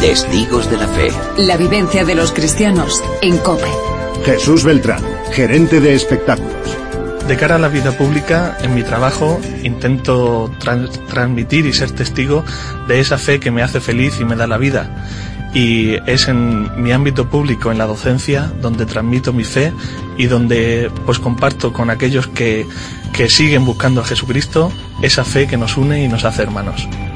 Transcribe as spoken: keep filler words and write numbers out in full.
Testigos de la Fe. La vivencia de los cristianos en COPE. Jesús Beltrán, gerente de espectáculos. De cara a la vida pública, en mi trabajo, intento trans- transmitir y ser testigo de esa fe que me hace feliz y me da la vida. Y es en mi ámbito público, en la docencia, donde transmito mi fe y donde pues comparto con aquellos que, que siguen buscando a Jesucristo esa fe que nos une y nos hace hermanos.